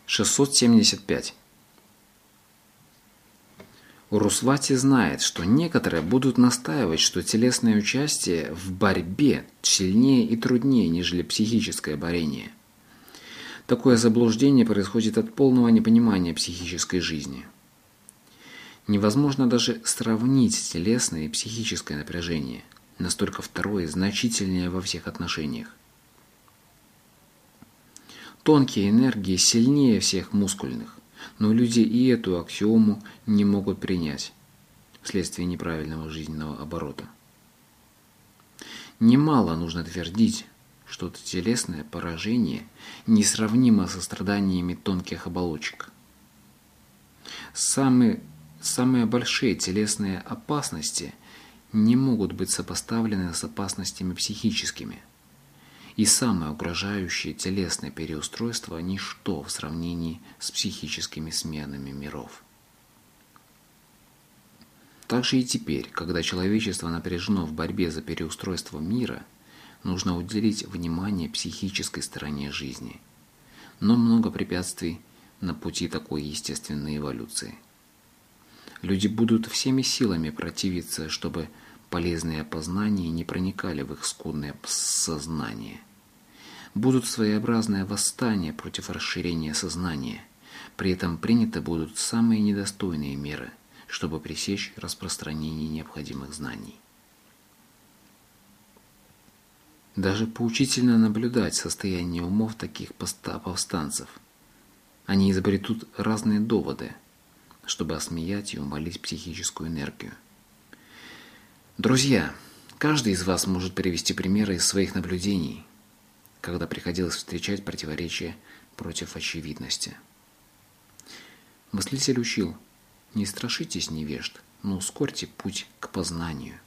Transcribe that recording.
675. Урусвати знает, что некоторые будут настаивать, что телесное участие в борьбе сильнее и труднее, нежели психическое борение. Такое заблуждение происходит от полного непонимания психической жизни. Невозможно даже сравнить телесное и психическое напряжение, настолько второе значительнее во всех отношениях. Тонкие энергии сильнее всех мускульных, но люди и эту аксиому не могут принять вследствие неправильного жизненного оборота. Немало нужно твердить, что телесное поражение несравнимо со страданиями тонких оболочек. Самые большие телесные опасности не могут быть сопоставлены с опасностями психическими. И самое угрожающее телесное переустройство – ничто в сравнении с психическими сменами миров. Также и теперь, когда человечество напряжено в борьбе за переустройство мира, нужно уделить внимание психической стороне жизни. Но много препятствий на пути такой естественной эволюции. Люди будут всеми силами противиться, чтобы полезные познания не проникали в их скудное сознание. Будут своеобразные восстания против расширения сознания. При этом приняты будут самые недостойные меры, чтобы пресечь распространение необходимых знаний. Даже поучительно наблюдать состояние умов таких повстанцев. Они изобретут разные доводы, чтобы осмеять и умолить психическую энергию. Друзья, каждый из вас может привести примеры из своих наблюдений, когда приходилось встречать противоречия против очевидности. Мыслитель учил: не страшитесь невежд, но ускорьте путь к познанию.